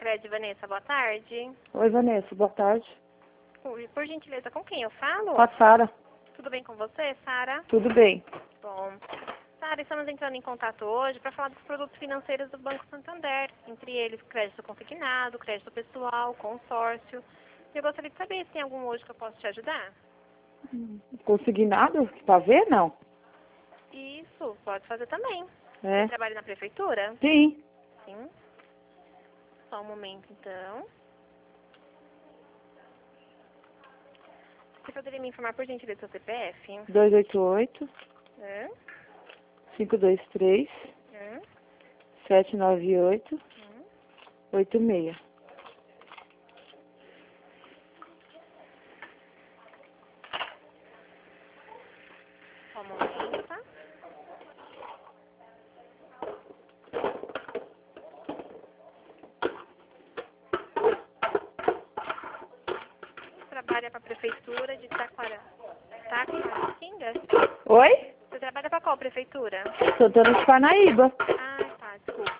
Sicredi, Vanessa, boa tarde. Oi, Vanessa, boa tarde. Por gentileza, com quem eu falo? Com a Sara. Tudo bem com você, Sara? Tudo bem. Bom. Sara, estamos entrando em contato hoje para falar dos produtos financeiros do Banco Santander, entre eles crédito consignado, crédito pessoal, consórcio. Eu gostaria de saber se tem algum hoje que eu posso te ajudar. Consignado? Pra ver, não? Isso, pode fazer também. É. Você trabalha na prefeitura? Sim. Sim. Só um momento, então. Você poderia me informar, por gentileza, seu CPF? 288 É? 523 É? 798 86. Só um momento, tá? Trabalha para a prefeitura de Taquaritinga? Oi? Você trabalha para qual prefeitura? Santana de Parnaíba. Ah, tá, desculpa.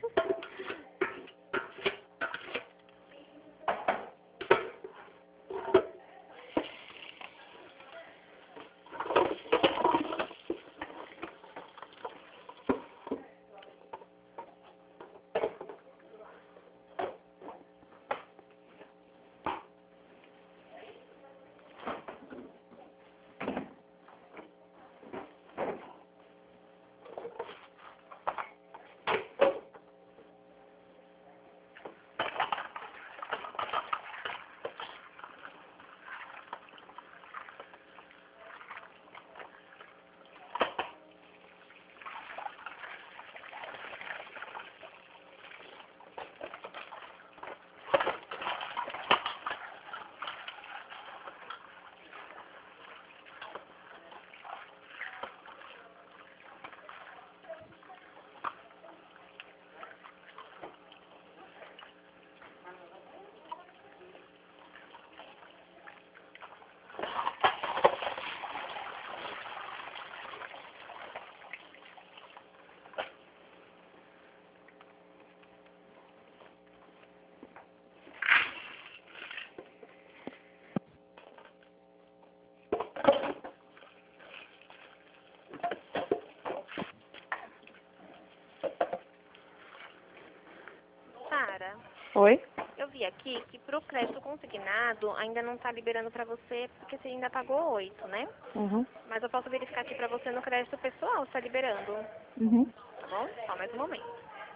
Sara, Oi? eu vi aqui que pro crédito consignado ainda não tá liberando para você porque você ainda pagou 8, né? Uhum. Mas eu posso verificar aqui para você no crédito pessoal se tá liberando, Uhum. tá bom? Só mais um momento.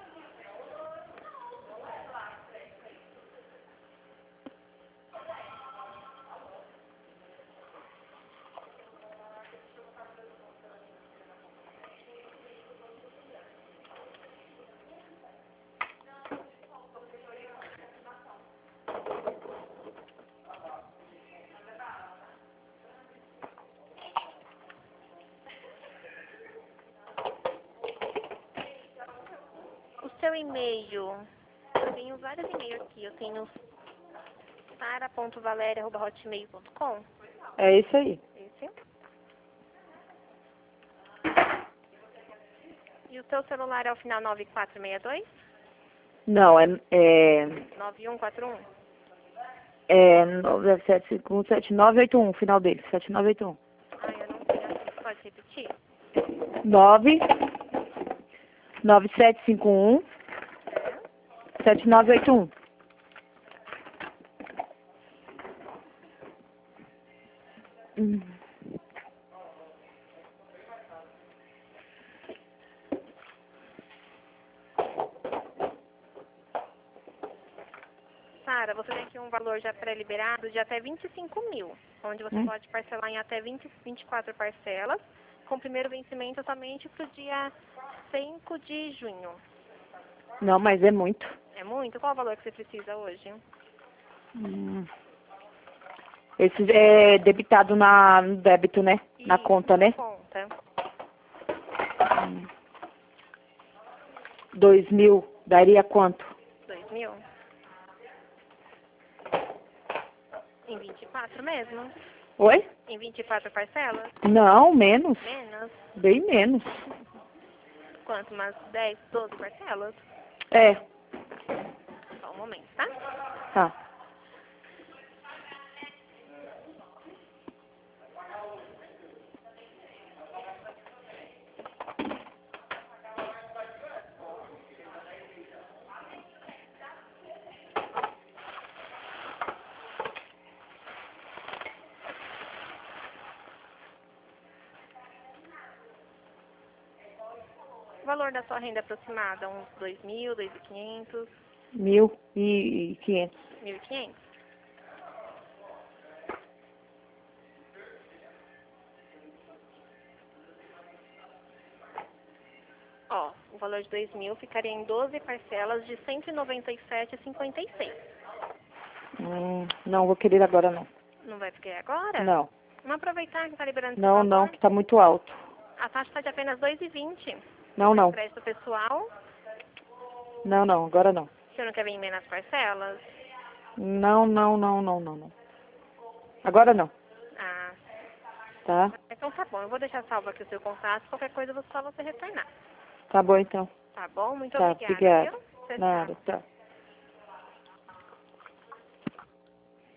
O seu e-mail, eu tenho vários e-mails aqui. Eu tenho sara.valeria@hotmail.com. É isso aí. Esse. E o seu celular é o final 9462? Não, é 9141? 7981, final dele, 7981. Ah, eu não tenho aqui. Pode repetir? 9 9751 7981. Sara, você tem aqui um valor já pré-liberado de até 25 mil, onde você pode parcelar em até 24 parcelas, com o primeiro vencimento somente para o dia 5 de junho. Não, mas é muito. É muito? Qual o valor que você precisa hoje? Esse é debitado no débito, né? Na Isso, conta, né? conta. 2.000, daria quanto? 2 mil? Em 24 mesmo? Oi? Em 24 parcelas? Não, menos. Menos? Bem menos. Quanto? Umas 10, 12 parcelas? É. Só um momento, tá? Tá. O valor da sua renda aproximada, uns 2.000, 2.500, 1.500. 1.500? Ó, o valor de 2.000 ficaria em 12 parcelas de 197,56. Não vou querer agora, não. Não vai ficar agora? Não. Vamos aproveitar que está liberando esse Não, valor. não, que tá muito alto. A taxa está de apenas 2,20. Não, não. Crédito pessoal. Não, não, agora não. Você não quer vender nas parcelas? Não, não, não, não, não, não. Agora não, Ah, tá? então tá bom. Eu vou deixar salvo aqui o seu contato. Qualquer coisa, só você retornar. Tá bom então. Tá bom? Muito Tá, obrigada, obrigada. viu? Tchau, tchau. Nada, tá.